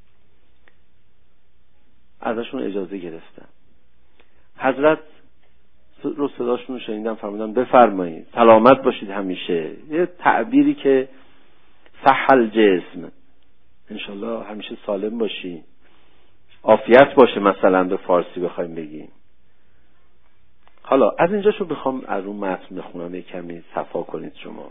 ازشون اجازه گرفتم. حضرت رو صداشون شنیدم، فرمودن بفرمایید، سلامت باشید همیشه. یه تعبیری که صح الجسم، انشالله همیشه سالم باشی، عافیت باشه مثلا به فارسی بخوایم بگیم. حالا از اینجاشو بخوام از اون متن بخونم، یک کمی صفا کنید شما.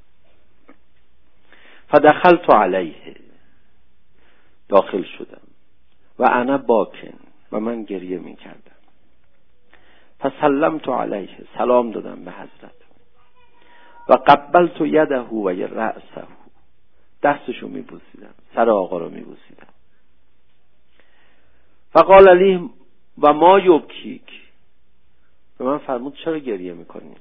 فدخلت علیه، داخل شدم و انا باکن، و من گریه می کردم. فسلمت علیه، سلام دادم به حضرت. و قبلت یده و رأسه، دستشو می بوسیدم، سر آقا رو می بوسیدم. فقال لی و ما یبکیک، به من فرمود چرا گریه میکنی؟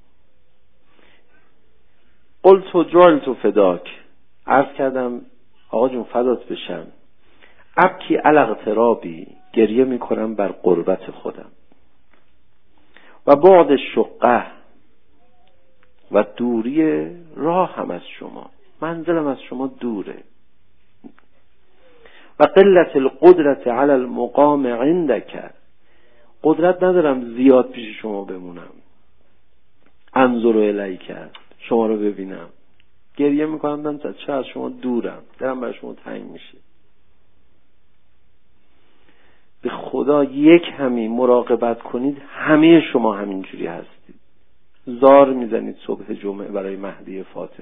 قلت جعلت فداک، عرض کردم آقا جون فدات بشم. ابکی علی اغترابی، گریه میکنم بر غربت خودم. و بعد شقه، و دوری راه هم از شما، منزلم از شما دوره. و قلت القدرت علی المقام عندک، قدرت ندارم زیاد پیش شما بمونم. انظر الیک، شما رو ببینم. گریه میکنم چه از شما دورم، دلم برای شما تنگ میشه. به خدا یک همین مراقبت کنید، همه شما همینجوری هستید. زار میزنید صبح جمعه برای مهدی فاطمه.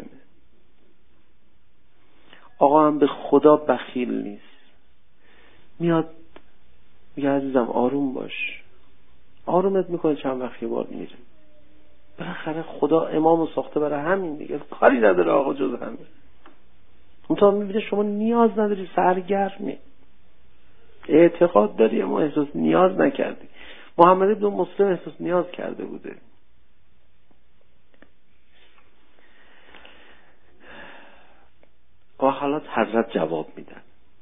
آقا هم به خدا بخیل نیست، میاد میگه عزیزم آروم باش، آرومت میکنه، چند وقت یه بار میره. بالاخره خدا امامو ساخته برای همین دیگه، کاری نداره آقا جز همین. اون تا میبینه شما نیاز نداری، سرگرمی، اعتقاد داری اما احساس نیاز نکردی. محمد بن مسلم احساس نیاز کرده بوده. و حالات حضرت جواب میدن.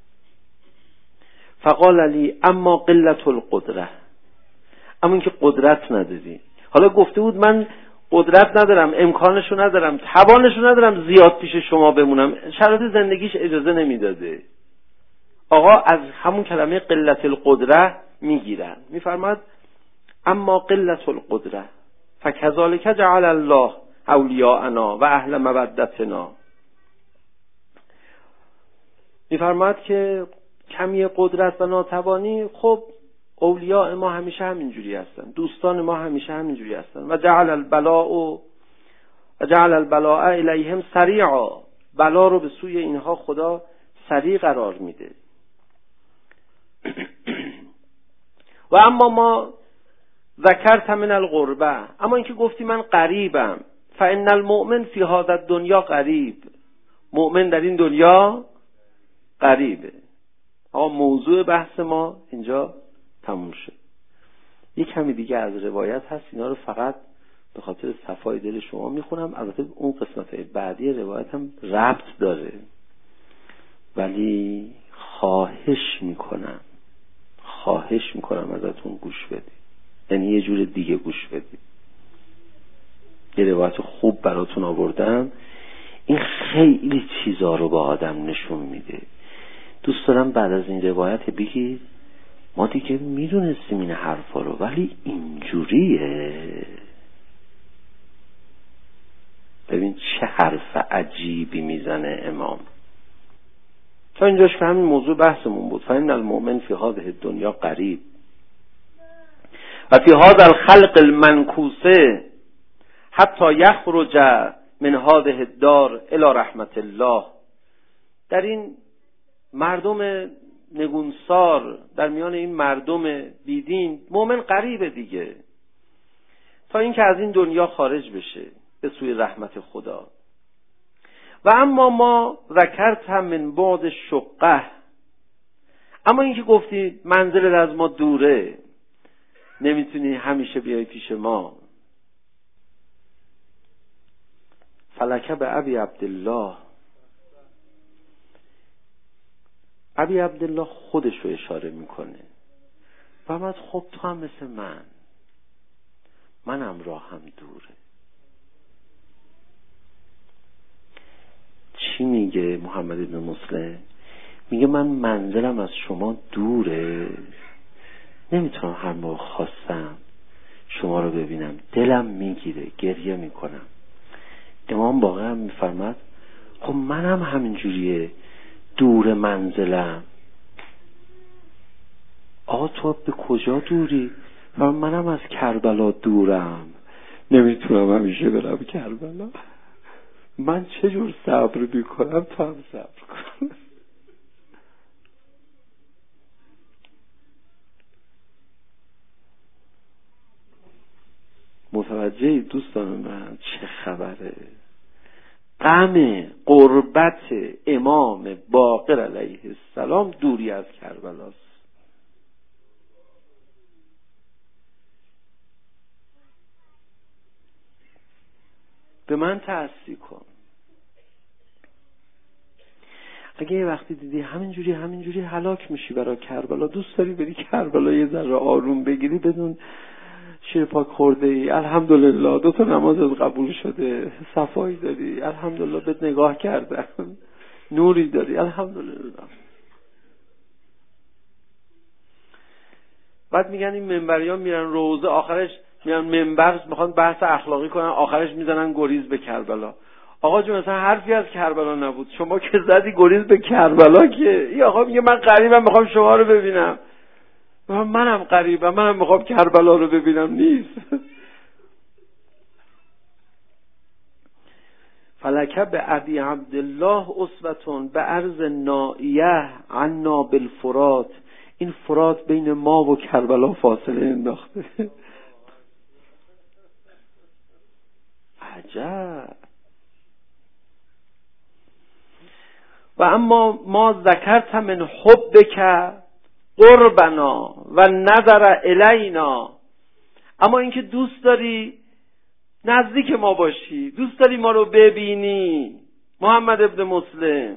فقال علی اما قلت القدره، اما اینکه قدرت نداری. حالا گفته بود من قدرت ندارم، امکانشو ندارم، توانشو ندارم زیاد پیش شما بمونم، شرایط زندگیش اجازه نمیداده. آقا از همون کلمه قلت القدره میگیرن، میفرماد اما قلت القدره فکذالک جعل الله اولیاءنا و اهل مودتنا. میفرماد که کمی قدرت و ناتوانی، خب اولیاء ما همیشه همینجوری هستن، دوستان ما همیشه همینجوری هستن. و جعل البلاء الیهم سریعا، بلا رو به سوی اینها خدا سریع قرار میده. و اما ما ذکرت من الغربه، اما اینکه گفتی من غریبم، فان المؤمن فی هذا الدنیا غریب، مؤمن در این دنیا غریبه. آقا موضوع بحث ما اینجا تموم شد. یک کمی دیگه از روایت هست، اینا رو فقط به خاطر صفای دل شما میخونم. البته اون قسمت بعدی روایت هم ربط داره، ولی خواهش میکنم ازتون گوش بدید، یعنی یه جور دیگه گوش بدید. یه روایت خوب براتون آوردم، این خیلی چیزا رو با آدم نشون میده. دوست دارم بعد از این روایت بگید ما دیگه میدونستیم این حرفا رو، ولی اینجوریه. ببین چه حرف عجیبی میزنه امام. تا اینجاش که همین موضوع بحثمون بود. فإن المؤمن فی هذه الدنیا غریب و فی هذا الخلق المنکوسه حتی یخرج من هذه الدار الی رحمت الله. در این مردم نگونسار، در میان این مردم بیدین، مؤمن غریبه دیگه، تا اینکه از این دنیا خارج بشه به سوی رحمت خدا. و اما ما ذکرت هم من بعد شقه، اما اینکه گفتی منزلت از ما دوره، نمیتونی همیشه بیای پیش ما. فلکه به ابی عبدالله، ابی عبدالله خودش رو اشاره میکنه. فرمود خب تو هم مثل منم راهم دوره. چی میگه محمد بن مسلم؟ میگه من منزلم از شما دوره، نمیتونم هر موقع خواستم شما رو ببینم، دلم میگیره، گریه میکنم. امام باقی هم میفرماد خب منم همینجوریه، دور منزلم. آقا تو به کجا دوری؟ منم از کربلا دورم، نمیتونم همیشه برم کربلا. من چجور صبر میکنم تو هم صبر کن. متوجه دوستان من چه خبره؟ غم قربت امام باقر علیه السلام دوری از کربلاست. به من تأسی کن. اگه یه وقتی دیدی همینجوری هلاک میشی برای کربلا، دوست داری بری کربلا یه ذره آروم بگیری، بدون شیر پاک خورده ای، الحمدلله 2 نمازت قبول شده، صفایی داری، الحمدلله بهت نگاه کردن، نوری داری، الحمدلله. بعد میگن این منبریان میرن روزه، آخرش میان منبر میخوان بحث اخلاقی کنن، آخرش میزنن گریز به کربلا. آقا جون مثلا حرفی از کربلا نبود، شما که زدی گریز به کربلا که. این آقا میگه من غریبم میخوام شما رو ببینم. منم غریبم، منم میخوام کربلا رو ببینم. نیست. فلکه به ابی عبدالله اسوتون به عرض نائیه عنا بالفرات. این فرات بین ما و کربلا فاصله انداخته. عجب. و اما ما ذکرت من حبک قربنا و نظر الینا. اما اینکه دوست داری نزدیک ما باشی، دوست داری ما رو ببینی محمد ابن مسلم.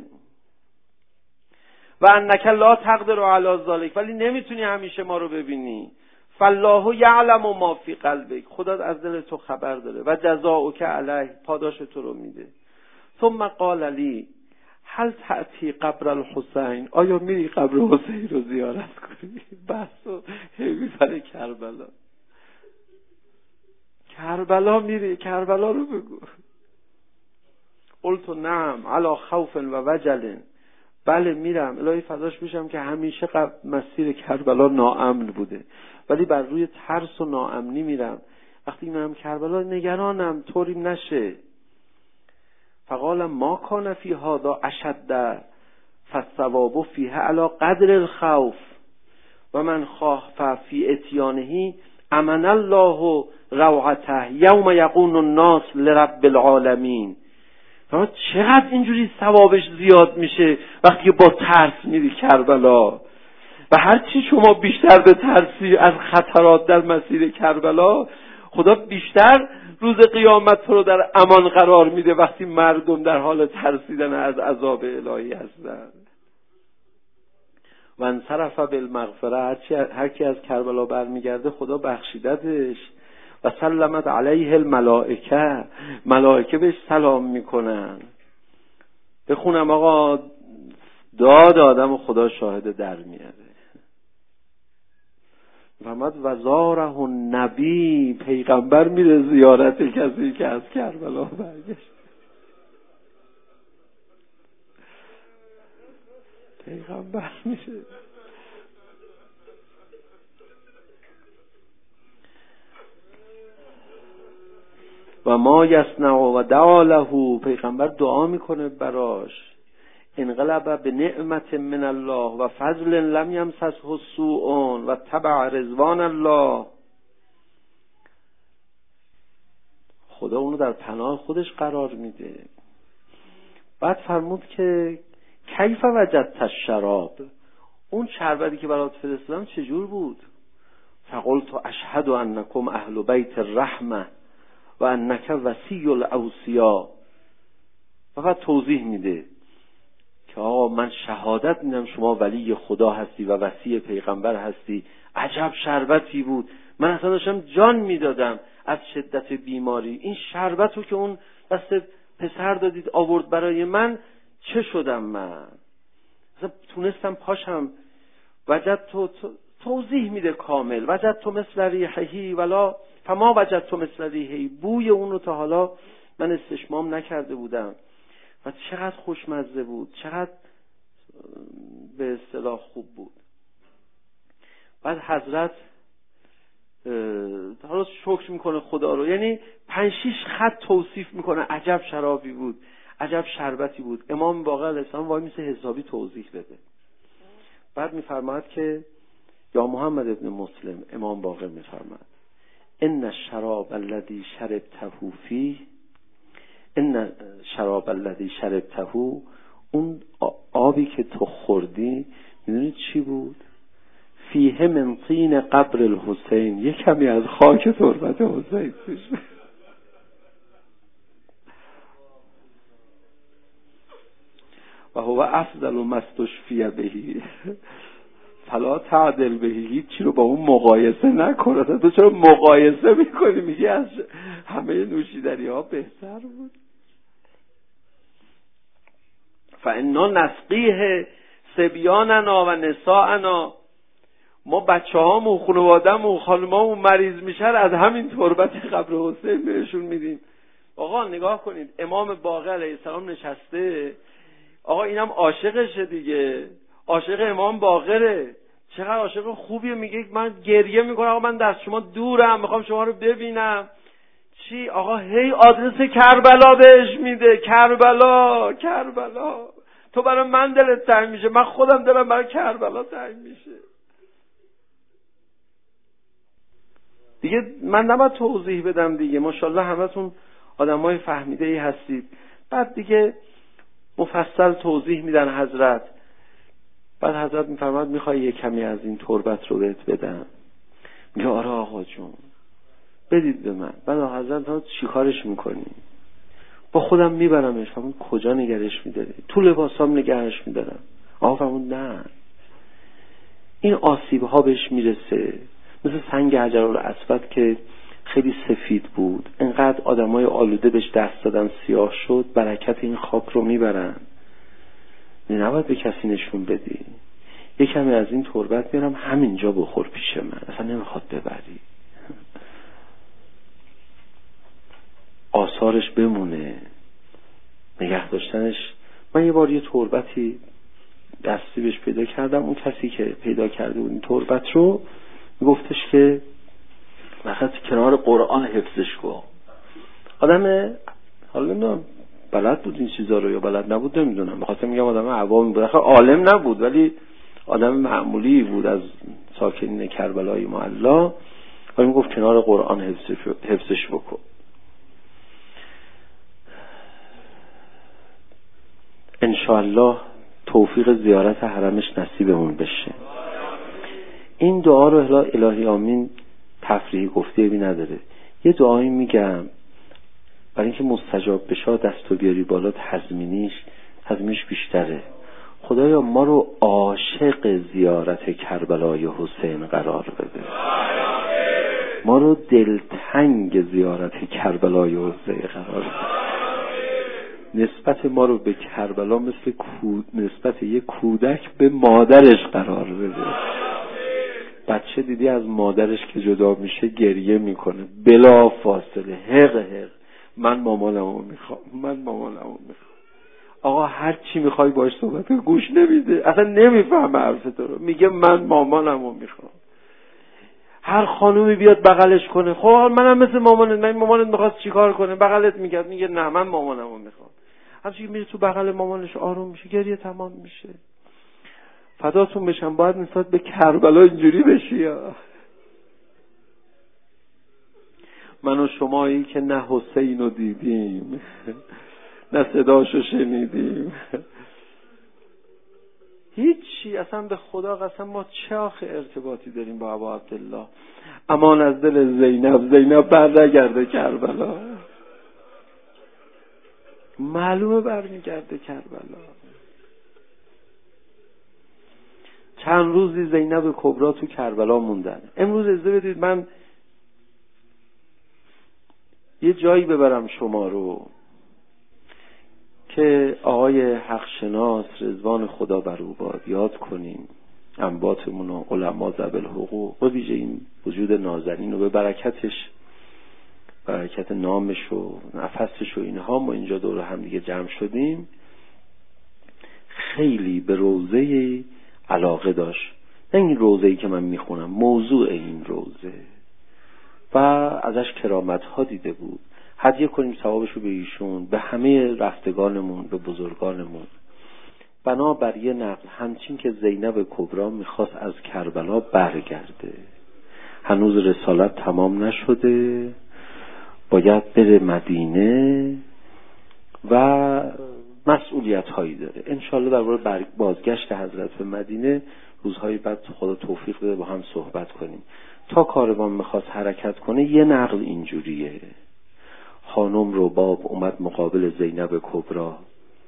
و انک لا تقدر علی ذلک، ولی نمیتونی همیشه ما رو ببینی. فالله یعلم ما فی قلبک، خدا از دل تو خبر داره. و جزاؤک علیه، پاداش تو رو میده. ثم قال لی هل تأتی قبر الحسین، آیا میری قبر حسین رو زیارت کنی؟ بحث و هیوی برای کربلا میری، کربلا رو بگو. قلت نعم علی خوف و وجل، بله میرم، الهی فداش میشم که همیشه مسیر کربلا ناامن بوده، ولی بر روی ترس و ناامنی میرم. وقتی میرم کربلا نگرانم طوریم نشه. فقال ما کان فی هذا اشد فالثواب فیه علی قدر الخوف و من خاف فی اتیانه امن الله روعته یوم یقوم الناس لرب العالمین. چقدر اینجوری ثوابش زیاد میشه وقتی با ترس میری کربلا. و هرچی شما بیشتر به ترسی از خطرات در مسیر کربلا، خدا بیشتر روز قیامت تو رو در امان قرار میده وقتی مردم در حال ترسیدن از عذاب الهی هستن. و انصرف بالمغفره، هر کی از کربلا برمیگرده خدا بخشیدتش. و سلمت علیه الملائکه، ملائکه بهش سلام میکنن. بخونم آقا، داد آدم و خدا شاهد در میاره. فرمود وزاره النبی، پیغمبر میره زیارت کسی که از کربلا برگشت. پیغمبر میشه. و ما یصنع و دعا له، پیغمبر دعا میکنه براش. انقلب به نعمت من الله و فضل لم یمسسه سوء و تبع رضوان الله. خدا اونو در پناه خودش قرار میده. بعد فرمود که کیف وجدت الشراب، اون شربتی که برات فرستادم چجور بود؟ فقلت اشهد انکم اهل بیت الرحمه و انک وصی الاوصیا. فقط توضیح میده که آقا من شهادت میدم شما ولی خدا هستی و وصی پیغمبر هستی. عجب شربتی بود، من اصلا داشتم جان میدادم از شدت بیماری. این شربتو که اون دست پسر دادید آورد برای من، چه شدم من؟ اصلا تونستم پاشم. وجدت توضیح میده کامل. وجدت مثل ریحهی ولا فما وجدت مثل ریحهی، بوی اون رو تا حالا من استشمام نکرده بودم و چقدر خوشمزه بود، چقدر به اصطلاح خوب بود. بعد حضرت حالا شکر میکنه خدا رو، یعنی 5-6 خط توصیف میکنه عجب شرابی بود، عجب شربتی بود. امام باقر علیه السلام وای میسه حسابی توضیح بده. بعد میفرماید که یا محمد ابن مسلم، امام باقر میفرماید ان الشراب الذي شربته فيه، ان شراب الذي شربته، اون آبی که تو خوردی میدونی چی بود؟ فیه من طین قبر الحسین، یک کمی از خاک تربت حسین توش. و هو افضل ما استشفی بهی فلا تعدل بهی، هیچی رو با اون مقایسه نکنه. تو چرا مقایسه میکنی؟ میگی از همه نوشیدنی ها بهتر بود. فانا نسقیه صبیاننا و نساءنا، ما بچه هامون خانواده‌مون خانمامون مریض میشن از همین تربت قبر حسین بهشون میدیم. آقا نگاه کنید، امام باقر علیه السلام نشسته، آقا اینم عاشقشه دیگه، عاشق امام باقره، چقدر عاشق خوبیه. میگه من گریه میکنم آقا من از شما دورم، میخوام شما رو ببینم. چی؟ آقا هی آدرس کربلا بهش میده. کربلا کربلا، تو برای من دلت تنگ میشه، من خودم دلم برای کربلا تنگ میشه. دیگه من نباید توضیح بدم دیگه، ماشاءالله همتون آدمای فهمیده ای هستید. بعد دیگه مفصل توضیح میدن حضرت. بعد حضرت میفرماد میخوای یک کمی از این تربت رو بهت بدم؟ میگه آره آقا جون بدید به من. بعد حضرت چی کارش میکنی؟ با خودم میبرمش. فرمود کجا نگرش میداری؟ تو لباسام نگرش میدارم. آقا فرمود نه، این آسیب ها بهش میرسه، مثل سنگ حجرالاسود که خیلی سفید بود، انقدر آدمای آلوده بهش دست دادن سیاه شد، برکت این خاک رو میبرن. نباید به کسی نشون بدی. یک کمی از این تربت میارم همینجا بخور پیش من، اصلا نمیخواد ببری، آثارش بمونه، نگه داشتنش. من یه بار یه تربتی دستی بهش پیدا کردم، اون کسی که پیدا کرده بود این تربت رو گفتش که مثلا کنار قرآن حفظش کن. آدم حالا نمیدونم بلد بود این چیزا رو یا بلد نبود نمیدونم، بخاطر میگم آدم عوام بود، آخه عالم نبود ولی آدم معمولی بود از ساکنین کربلای معلا، ولی میگفت کنار قرآن حفظش بکن. انشاءالله توفیق زیارت حرمش نصیبمون بشه. این دعا رو الهی آمین تفریحی گفته بی نداره. یه دعایی میگم برای اینکه مستجاب بشه، دستو بیاری بالا، تضمینش بیشتره. خدایا ما رو عاشق زیارت کربلای حسین قرار بده، ما رو دلتنگ زیارت کربلای حسین قرار بده، نسبت ما رو به کربلا مثل نسبت یک کودک به مادرش قرار بده. بچه دیدی از مادرش که جدا میشه گریه میکنه بلا فاصله، حق من مامانمو میخوام، من مامانمو میخوام. آقا هر چی میخوای باش صحبت گوش نمیده، اصلا نمیفهمه حرف تو رو، میگه من مامانمو میخوام. هر خانومی بیاد بغلش کنه، خب منم مثل مامانت، من مامانت میخواست چیکار کنه، بغلت میکرد، میگه نه من مامانمو میخوام. همچنین میره تو بغل مامانش آروم میشه، گریه تمام میشه. فداتون بشم، باید نسبت به کربلا اینجوری بشی. من و شمایی که نه حسین رو دیدیم نه صداشو شنیدیم، هیچی، اصلا به خدا قسم ما چه آخه ارتباطی داریم با ابا عبدالله. امان از دل زینب برنگرده کربلا، معلومه برمیگرده کربلا. چند روزی زینب کبرا تو کربلا موندن. امروز اجازه بدید من یه جایی ببرم شما رو که آقای حقشناس رضوان خدا بر او باد یاد کنیم، انباتمون و علما ذوی الحقوق و ویژه این وجود نازنین و به برکتش، برکت نامش و نفسش و اینها ما اینجا دور هم دیگه جمع شدیم. خیلی به روضه علاقه داشت، نه این روضه‌ای که من میخونم، موضوع این روضه، و ازش کرامت ها دیده بود. هدیه کنیم ثوابشو به ایشون، به همه رفتگانمون، به بزرگانمون. بنابر یه نقل همچین که زینب کبرا میخواست از کربلا برگرده، هنوز رسالت تمام نشده، باید بره مدینه و مسئولیت هایی داره. انشالله در مورد بازگشت حضرت به مدینه روزهای بعد خدا توفیق بده با هم صحبت کنیم. تا کاروان میخواست حرکت کنه یه نقل اینجوریه: خانم رباب اومد مقابل زینب کبرا،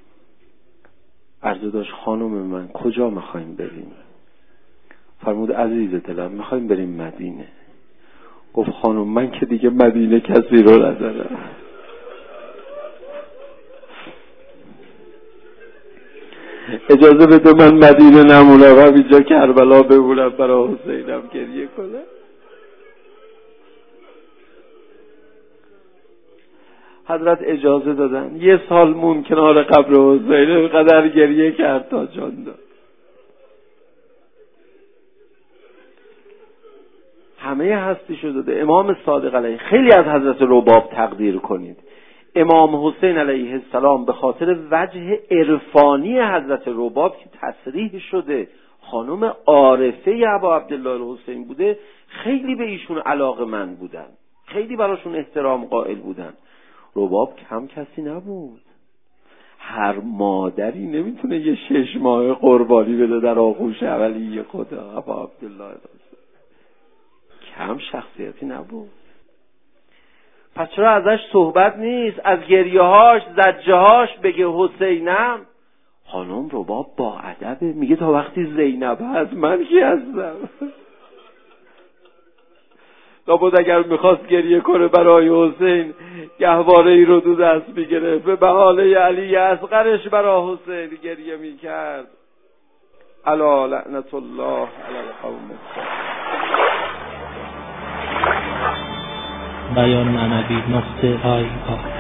عرضه داشت خانم من کجا میخوایم بریم؟ فرمود عزیز دلم میخوایم بریم مدینه. گفت خانم من که دیگه مدینه کسی رو ندارم، اجازه بده من مدینه نمونم، همینجا کربلا بمونم برای حسینم گریه کنم. حضرت اجازه دادن. یه سال مون کنار قبر حسین، اینقدر گریه کرد تا جان داد. همه هستیشو داده. امام صادق علیه، خیلی از حضرت رباب تقدیر کنید. امام حسین علیه السلام به خاطر وجه عرفانی حضرت رباب که تصریح شده خانم عارفه ابا عبدالله الحسین بوده، خیلی به ایشون علاقه‌مند بودن، خیلی براشون احترام قائل بودن. رباب کم کسی نبود. هر مادری نمیتونه یه 6 ماه قربانی بده در آغوش اولی خدا ابا عبدالله الحسین. کم شخصیتی نبود. پس چرا ازش صحبت نیست؟ از گریه‌هاش، زجه‌هاش بگه حسینم. خانم رباب با ادبه، میگه تا وقتی زینب هست من کی هستم؟ لابد اگر میخواست گریه کنه برای حسین گهواره ای رو دو دست میگرفت، به بهانه علی اصغرش برای حسین گریه میکرد. الا لعنت الله علی القوم. بیان معنوی نقطه آی